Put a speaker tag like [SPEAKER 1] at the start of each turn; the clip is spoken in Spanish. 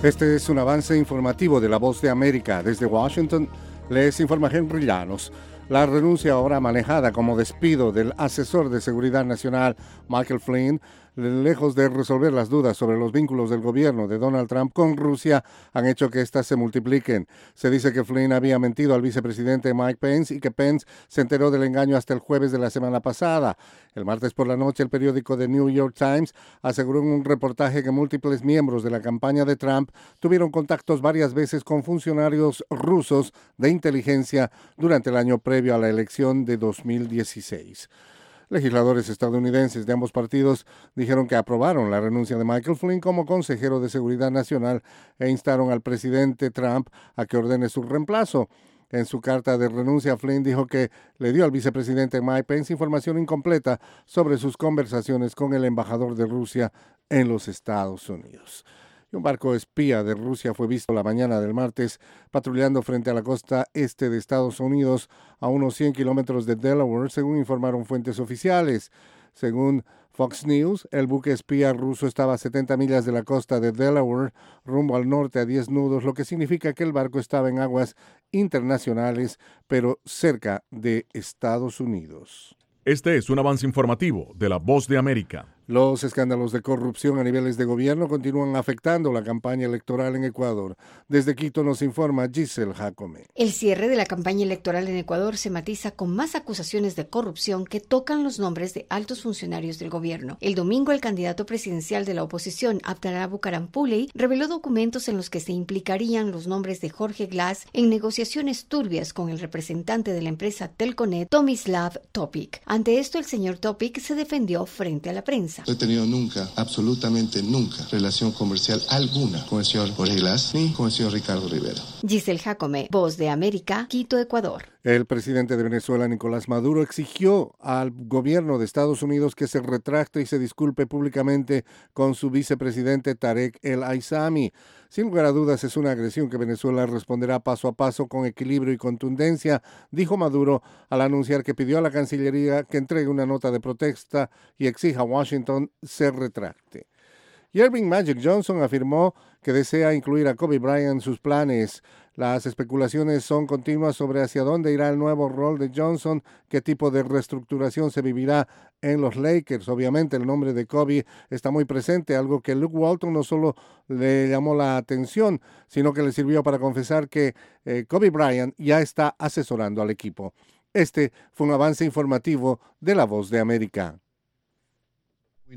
[SPEAKER 1] Este es un avance informativo de La Voz de América. Desde Washington les informa Henry Llanos. La renuncia ahora manejada como despido del asesor de seguridad nacional Michael Flynn, lejos de resolver las dudas sobre los vínculos del gobierno de Donald Trump con Rusia, han hecho que éstas se multipliquen. Se dice que Flynn había mentido al vicepresidente Mike Pence y que Pence se enteró del engaño hasta el jueves de la semana pasada. El martes por la noche, el periódico The New York Times aseguró en un reportaje que múltiples miembros de la campaña de Trump tuvieron contactos varias veces con funcionarios rusos de inteligencia durante el año previo a la elección de 2016. Legisladores estadounidenses de ambos partidos dijeron que aprobaron la renuncia de Michael Flynn como consejero de seguridad nacional e instaron al presidente Trump a que ordene su reemplazo. En su carta de renuncia, Flynn dijo que le dio al vicepresidente Mike Pence información incompleta sobre sus conversaciones con el embajador de Rusia en los Estados Unidos. Un barco espía de Rusia fue visto la mañana del martes patrullando frente a la costa este de Estados Unidos a unos 100 kilómetros de Delaware, según informaron fuentes oficiales. Según Fox News, el buque espía ruso estaba a 70 millas de la costa de Delaware, rumbo al norte a 10 nudos, lo que significa que el barco estaba en aguas internacionales, pero cerca de Estados Unidos.
[SPEAKER 2] Este es un avance informativo de La Voz de América.
[SPEAKER 1] Los escándalos de corrupción a niveles de gobierno continúan afectando la campaña electoral en Ecuador. Desde Quito nos informa Giselle Jacome.
[SPEAKER 3] El cierre de la campaña electoral en Ecuador se matiza con más acusaciones de corrupción que tocan los nombres de altos funcionarios del gobierno. El domingo, el candidato presidencial de la oposición, Abdalá Bucaram-Puley, reveló documentos en los que se implicarían los nombres de Jorge Glass en negociaciones turbias con el representante de la empresa Telconet, Tomislav Topic. Ante esto, el señor Topic se defendió frente a la prensa.
[SPEAKER 4] No he tenido nunca, absolutamente nunca, relación comercial alguna con el señor Jorge Glass ni con el señor Ricardo Rivera.
[SPEAKER 3] Giselle Jacome, Voz de América, Quito, Ecuador.
[SPEAKER 1] El presidente de Venezuela, Nicolás Maduro, exigió al gobierno de Estados Unidos que se retracte y se disculpe públicamente con su vicepresidente Tarek El Aissami. Sin lugar a dudas, es una agresión que Venezuela responderá paso a paso con equilibrio y contundencia, dijo Maduro al anunciar que pidió a la Cancillería que entregue una nota de protesta y exija a Washington se retracte. Irving Magic Johnson afirmó que desea incluir a Kobe Bryant en sus planes. Las especulaciones son continuas sobre hacia dónde irá el nuevo rol de Johnson, qué tipo de reestructuración se vivirá en los Lakers. Obviamente el nombre de Kobe está muy presente, algo que Luke Walton no solo le llamó la atención, sino que le sirvió para confesar que Kobe Bryant ya está asesorando al equipo. Este fue un avance informativo de La Voz de América.